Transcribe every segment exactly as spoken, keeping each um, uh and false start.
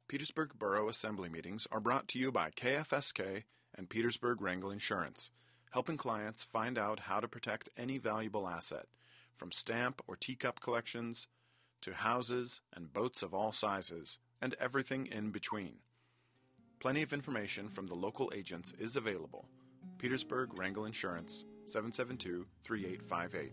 Petersburg Borough Assembly meetings are brought to you by K F S K and Petersburg Wrangell Insurance, helping clients find out how to protect any valuable asset, from stamp or teacup collections to houses and boats of all sizes, and everything in between. Plenty of information from the local agents is available. Petersburg Wrangell Insurance, seven seven two, three eight five eight.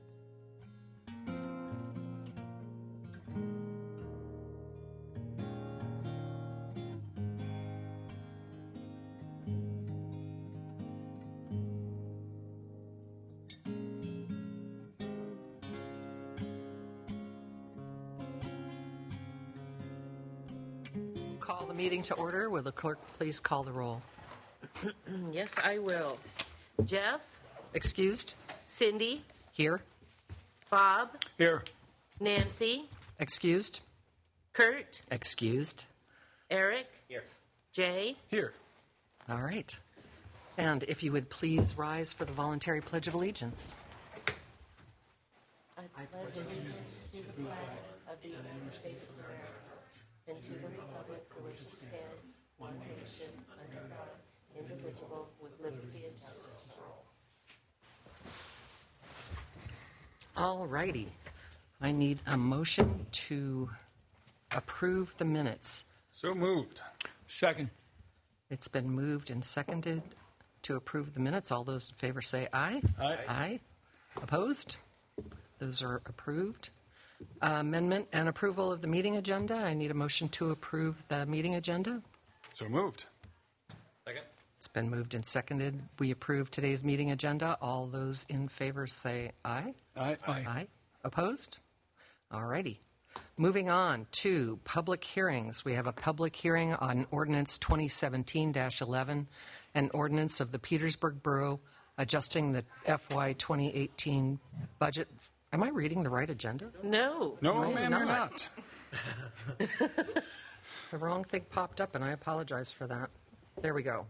Call the meeting to order. Will the clerk please call the roll? Yes, I will. Jeff? Excused? Cindy? Here. Bob? Here. Nancy? Excused? Kurt? Excused. Eric? Here. Jay? Here. All right. And if you would please rise for the voluntary Pledge of Allegiance. I pledge allegiance to the flag of the United States of America and to the republic for which it stands, one nation, under God, indivisible, with liberty and justice for all. All righty. I need a motion to approve the minutes. So moved. Second. It's been moved and seconded to approve the minutes. All those in favor say aye. Aye. Aye. Opposed? Those are approved. Uh, amendment and approval of the meeting agenda. I need a motion to approve the meeting agenda. So moved. Second. It's been moved and seconded. We approve today's meeting agenda. All those in favor say aye. Aye. Aye. Opposed? All righty. Moving on to public hearings. We have a public hearing on Ordinance twenty seventeen dash eleven, an ordinance of the Petersburg Borough adjusting the F Y twenty eighteen budget. Am I reading the right agenda? No. No, I am ma'am, not. you're not. The wrong thing popped up, and I apologize for that. There we go.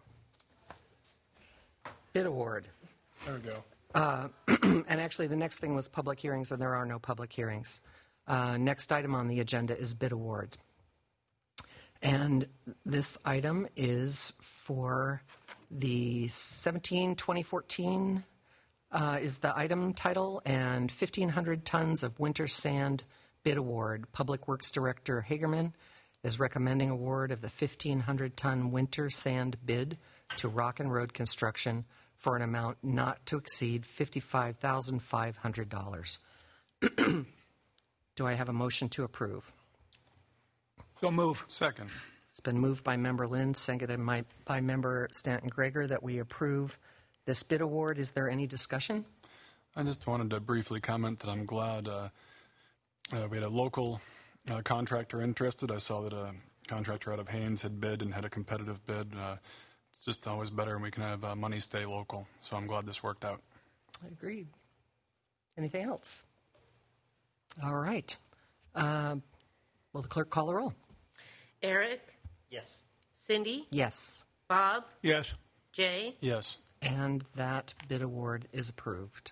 Bid award. There we go. Uh, and actually, the next thing was public hearings, and there are no public hearings. Uh, next item on the agenda is bid award. And this item is for the seventeen twenty fourteen uh, is the item title, and fifteen hundred tons of winter sand bid award. Public Works Director Hagerman is recommending award of the fifteen hundred ton winter sand bid to Rock and Road Construction for an amount not to exceed fifty-five thousand five hundred dollars. Do I have a motion to approve? So move. Second. It's been moved by Member Lynn, seconded by, by Member Stanton Greger that we approve this bid award. Is there any discussion? I just wanted to briefly comment that I'm glad uh, uh, we had a local uh, contractor interested. I saw that a contractor out of Haynes had bid and had a competitive bid. Uh, it's just always better when we can have uh, money stay local. So I'm glad this worked out. Agreed. Anything else? All right. Uh, will the clerk call the roll? Eric? Yes. Cindy? Yes. Bob? Yes. Jay? Yes. And that bid award is approved.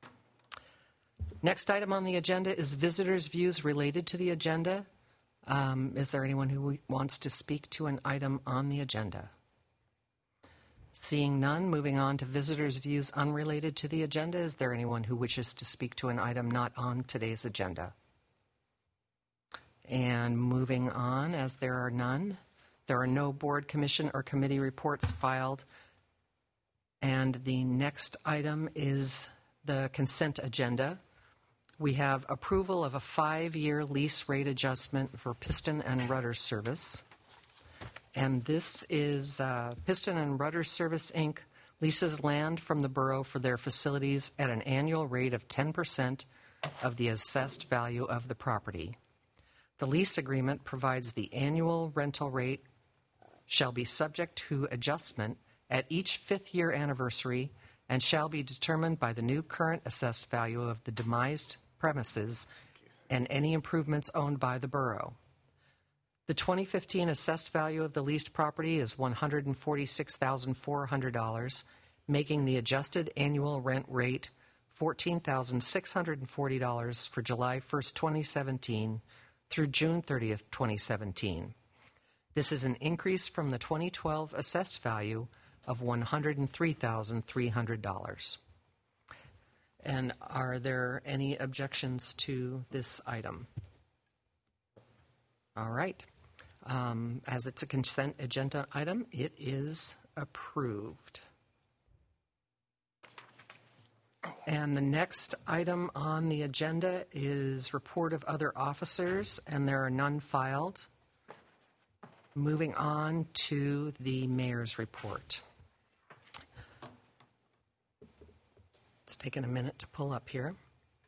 Next item on the agenda is visitors' views related to the agenda. Um, is there anyone who wants to speak to an item on the agenda? Seeing none, moving on to visitors' views unrelated to the agenda. Is there anyone who wishes to speak to an item not on today's agenda? And moving on, as there are none, there are no board, commission, or committee reports filed. And the next item is the consent agenda. We have approval of a five-year lease rate adjustment for Piston and Rudder Service. And this is uh, Piston and Rudder Service, Incorporated leases land from the borough for their facilities at an annual rate of ten percent of the assessed value of the property. The lease agreement provides the annual rental rate shall be subject to adjustment at each fifth year anniversary and shall be determined by the new current assessed value of the demised premises and any improvements owned by the borough. The twenty fifteen assessed value of the leased property is one hundred forty-six thousand four hundred dollars, making the adjusted annual rent rate fourteen thousand six hundred forty dollars for July first, twenty seventeen through June thirtieth, twenty seventeen. This is an increase from the twenty twelve assessed value of one hundred three thousand three hundred dollars. And are there any objections to this item? All right. Um, as it's a consent agenda item, it is approved. And the next item on the agenda is report of other officers, and there are none filed. Moving on to the mayor's report. It's taken a minute to pull up here.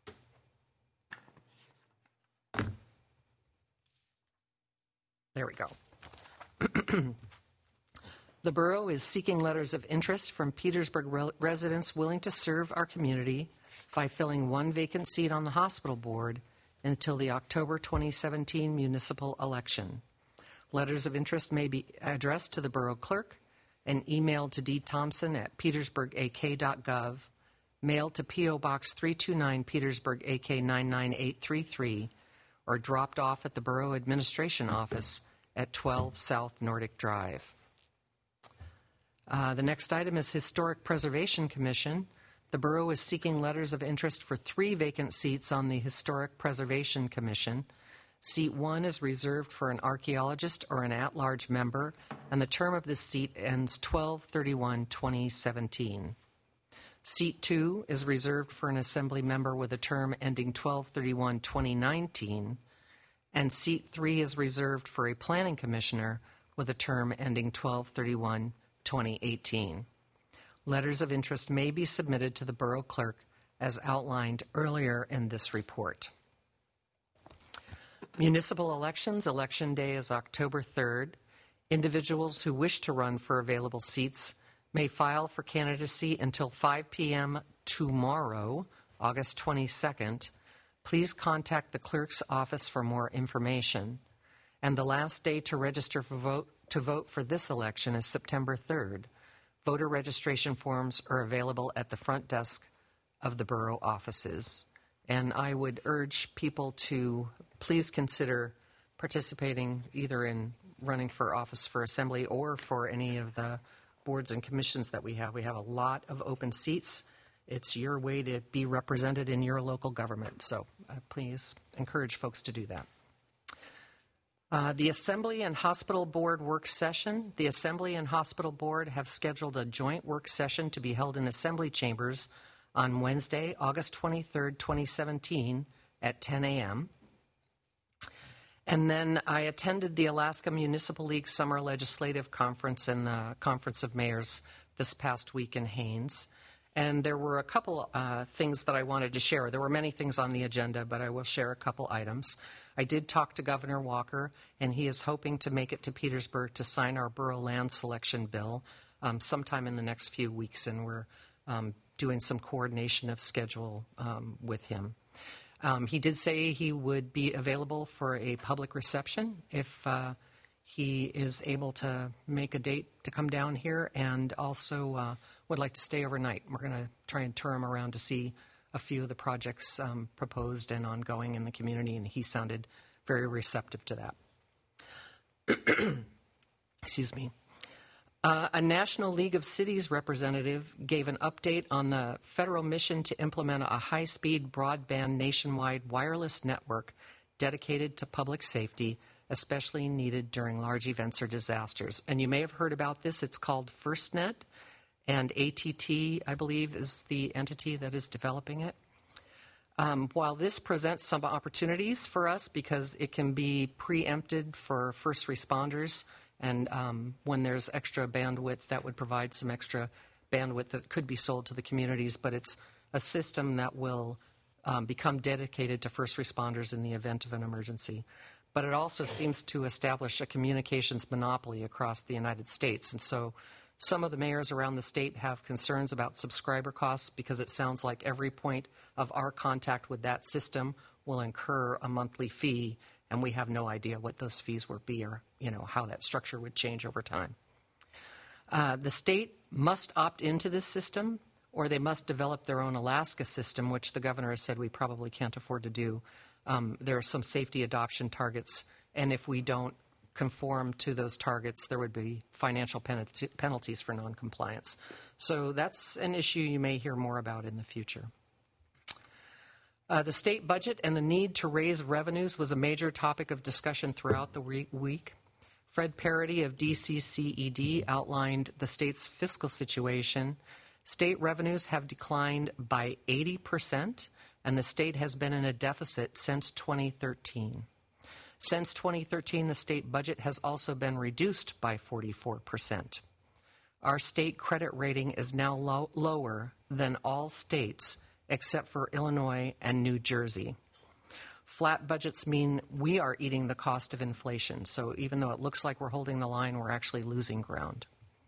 There we go. The borough is seeking letters of interest from Petersburg re- residents willing to serve our community by filling one vacant seat on the hospital board until the October twenty seventeen municipal election. Letters of interest may be addressed to the borough clerk and emailed to d thompson at petersburg a k dot gov, mailed to P O Box three two nine, Petersburg, A K nine nine eight three three, or dropped off at the Borough Administration Office at twelve South Nordic Drive. Uh, the next item is Historic Preservation Commission. The borough is seeking letters of interest for three vacant seats on the Historic Preservation Commission. Seat one is reserved for an archaeologist or an at-large member, and the term of this seat ends twelve thirty-one twenty seventeen. Seat two is reserved for an assembly member with a term ending twelve thirty-one twenty nineteen, and seat three is reserved for a planning commissioner with a term ending twelve thirty-one twenty eighteen. Letters of interest may be submitted to the borough clerk as outlined earlier in this report. Municipal elections, election day is October third. Individuals who wish to run for available seats may file for candidacy until five p.m. tomorrow, August twenty-second. Please contact the clerk's office for more information. And the last day to register for vote to vote for this election is September third. Voter registration forms are available at the front desk of the borough offices. And I would urge people to please consider participating either in running for office for assembly or for any of the boards and commissions that we have. We have a lot of open seats. It's your way to be represented in your local government. So uh, please encourage folks to do that. Uh, the Assembly and Hospital Board work session. The Assembly and Hospital Board have scheduled a joint work session to be held in Assembly Chambers on Wednesday, August twenty-third, twenty seventeen at ten a.m. And then I attended the Alaska Municipal League Summer Legislative Conference and the Conference of Mayors this past week in Haines. And there were a couple uh, things that I wanted to share. There were many things on the agenda, but I will share a couple items. I did talk to Governor Walker, and he is hoping to make it to Petersburg to sign our borough land selection bill um, sometime in the next few weeks, and we're um, doing some coordination of schedule um, with him. Um, he did say he would be available for a public reception if uh, he is able to make a date to come down here, and also uh, would like to stay overnight. We're going to try and tour him around to see a few of the projects um, proposed and ongoing in the community, and he sounded very receptive to that. Excuse me. Uh, a National League of Cities representative gave an update on the federal mission to implement a high-speed broadband nationwide wireless network dedicated to public safety, especially needed during large events or disasters. And you may have heard about this. It's called FirstNet, and A T T, I believe, is the entity that is developing it. Um, while this presents some opportunities for us because it can be preempted for first responders, and um, when there's extra bandwidth, that would provide some extra bandwidth that could be sold to the communities, but it's a system that will um, become dedicated to first responders in the event of an emergency. But it also seems to establish a communications monopoly across the United States. And so some of the mayors around the state have concerns about subscriber costs because it sounds like every point of our contact with that system will incur a monthly fee, and we have no idea what those fees would be or, you know, how that structure would change over time. Uh, the state must opt into this system, or they must develop their own Alaska system, which the governor has said we probably can't afford to do. Um, there are some safety adoption targets, and if we don't conform to those targets, there would be financial penalty, penalties for noncompliance. So that's an issue you may hear more about in the future. Uh, the state budget and the need to raise revenues was a major topic of discussion throughout the re- week. Fred Parody of D C C E D outlined the state's fiscal situation. State revenues have declined by eighty percent, and the state has been in a deficit since twenty thirteen. Since twenty thirteen, the state budget has also been reduced by forty-four percent. Our state credit rating is now low, lower than all states except for Illinois and New Jersey. Flat budgets mean we are eating the cost of inflation, so even though it looks like we're holding the line, we're actually losing ground.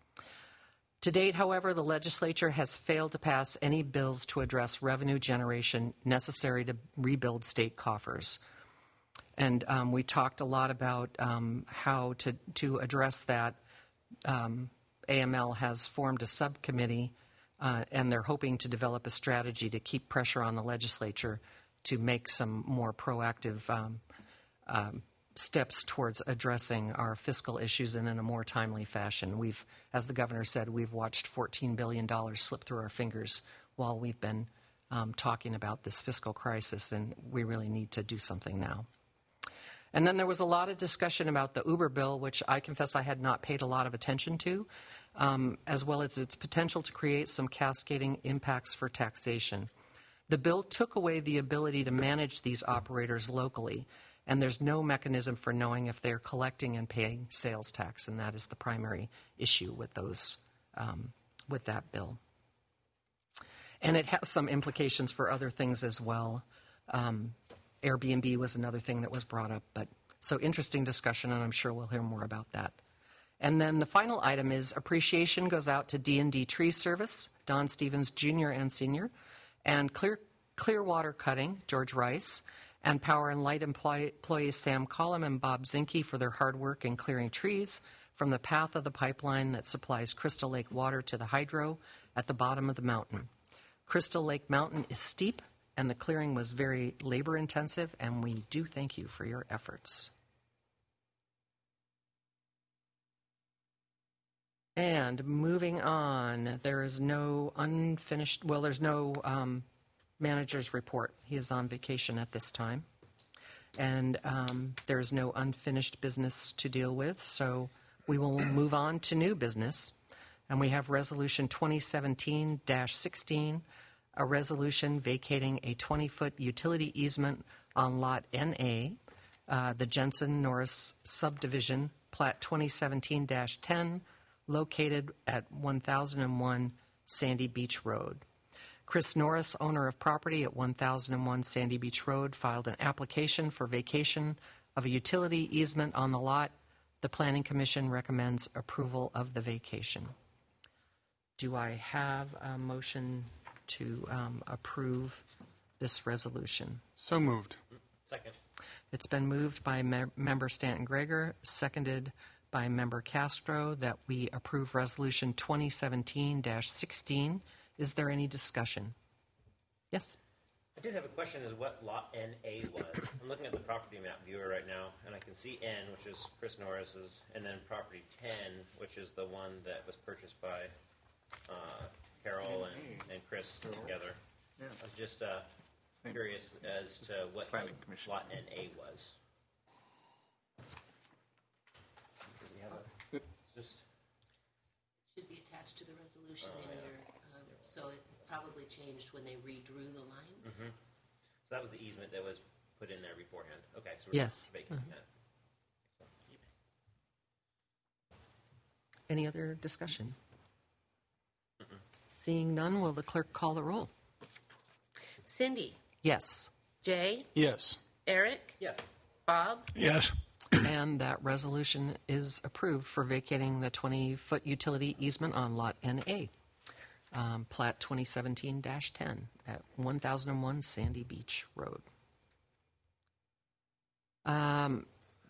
To date, however, the legislature has failed to pass any bills to address revenue generation necessary to rebuild state coffers. And um, we talked a lot about um, how to, to address that. Um, A M L has formed a subcommittee, uh, and they're hoping to develop a strategy to keep pressure on the legislature to make some more proactive um, um, steps towards addressing our fiscal issues and in a more timely fashion. We've, as the governor said, we've watched fourteen billion dollars slip through our fingers while we've been um, talking about this fiscal crisis, and we really need to do something now. And then there was a lot of discussion about the Uber bill, which I confess I had not paid a lot of attention to, um, as well as its potential to create some cascading impacts for taxation. The bill took away the ability to manage these operators locally, and there's no mechanism for knowing if they're collecting and paying sales tax, and that is the primary issue with those, um, with that bill. And it has some implications for other things as well. Um, Airbnb was another thing that was brought up, but so interesting discussion, and I'm sure we'll hear more about that. And then the final item is appreciation goes out to D and D Tree Service, Don Stevens Junior and Senior, and Clear Clearwater Cutting, George Rice, and Power and Light employee, employees Sam Collum and Bob Zinke for their hard work in clearing trees from the path of the pipeline that supplies Crystal Lake water to the hydro at the bottom of the mountain. Crystal Lake Mountain is steep, and the clearing was very labor intensive, and we do thank you for your efforts. And moving on, there is no unfinished, well, there's no um, manager's report. He is on vacation at this time. And um, there's no unfinished business to deal with, so we will move on to new business. And we have Resolution twenty seventeen dash sixteen, a resolution vacating a twenty-foot utility easement on Lot N A, uh, the Jensen Norris subdivision, Plat twenty seventeen dash ten, located at one thousand one Sandy Beach Road. Chris Norris, owner of property at one thousand one Sandy Beach Road, filed an application for vacation of a utility easement on the lot. The Planning Commission recommends approval of the vacation. Do I have a motion to um, approve this resolution? So moved. Second. It's been moved by me- Member Stanton Greger, seconded by Member Castro, that we approve Resolution twenty seventeen dash sixteen. Is there any discussion? Yes? I did have a question as what Lot N A was. I'm looking at the property map viewer right now, and I can see N, which is Chris Norris's, and then property ten, which is the one that was purchased by uh, Carol and, and Chris together. I was just uh, curious as to what Lot N A was. Does he have a, it's just Should be attached to the resolution in your, um, so it probably changed when they redrew the lines. Mm-hmm. So that was the easement that was put in there beforehand. Okay, so we're Yes. vacating Uh-huh. that. Any other discussion? Mm-mm. Seeing none, will the clerk call the roll? Cindy, Yes. Jay, Yes. Eric, Yes. Bob, Yes. And that resolution is approved for vacating the twenty-foot utility easement on Lot N A, um, Plat twenty seventeen dash ten at one thousand one Sandy Beach Road. Um,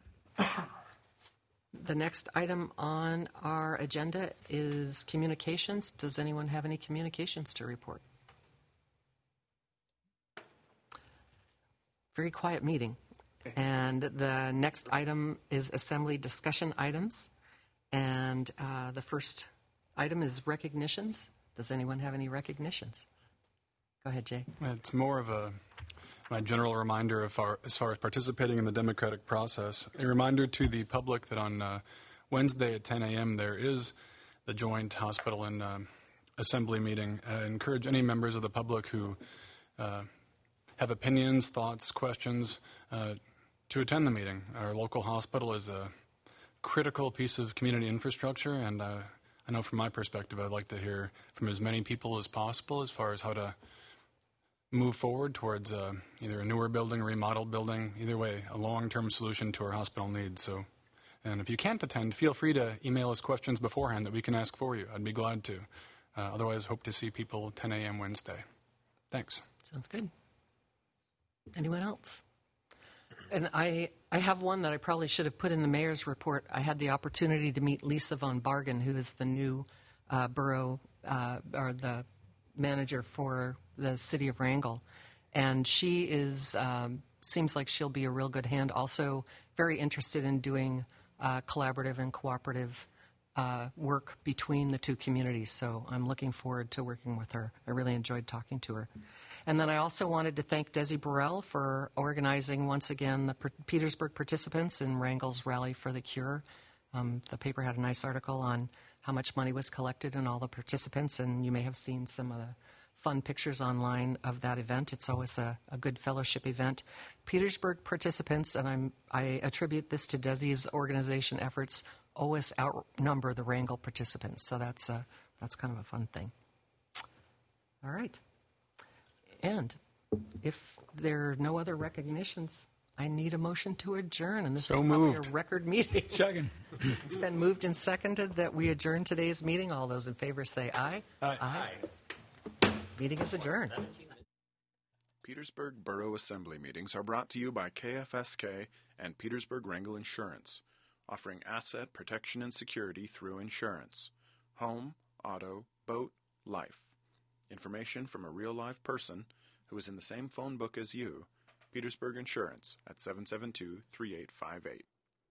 the next item on our agenda is communications. Does anyone have any communications to report? Very quiet meeting. And the next item is assembly discussion items. And uh, the first item is recognitions. Does anyone have any recognitions? Go ahead, Jay. It's more of a my general reminder of our, as far as participating in the democratic process. A reminder to the public that on uh, Wednesday at ten a.m. there is the joint hospital and uh, assembly meeting. I encourage any members of the public who uh, have opinions, thoughts, questions uh, to attend the meeting. Our local hospital is a critical piece of community infrastructure, and uh, I know from my perspective I'd like to hear from as many people as possible as far as how to move forward towards uh, either a newer building, a remodeled building, either way, a long-term solution to our hospital needs. So, and if you can't attend, feel free to email us questions beforehand that we can ask for you. I'd be glad to. Uh, otherwise, hope to see people at ten a.m. Wednesday. Thanks. Sounds good. Anyone else? And I, I have one that I probably should have put in the mayor's report. I had the opportunity to meet Lisa von Bargen, who is the new uh, borough uh, or the manager for the city of Wrangell, and she is um, seems like she'll be a real good hand. Also, very interested in doing uh, collaborative and cooperative uh, work between the two communities. So I'm looking forward to working with her. I really enjoyed talking to her. And then I also wanted to thank Desi Burrell for organizing once again the Petersburg participants in Wrangell's Rally for the Cure. Um, the paper had a nice article on how much money was collected and all the participants, and you may have seen some of the fun pictures online of that event. It's always a, a good fellowship event. Petersburg participants, and I'm, I attribute this to Desi's organization efforts, always outnumber the Wrangell participants, so that's, a, that's kind of a fun thing. All right. And if there are no other recognitions, I need a motion to adjourn, and this So is probably moved. a record meeting. Second. It's been moved and seconded that we adjourn today's meeting. All those in favor say aye. Aye. Aye. Meeting is adjourned. Petersburg Borough Assembly meetings are brought to you by K F S K and Petersburg Wrangell Insurance, offering asset protection and security through insurance. Home, auto, boat, life. Information from a real live person who is in the same phone book as you. Petersburg Insurance at seven seven two, three eight five eight.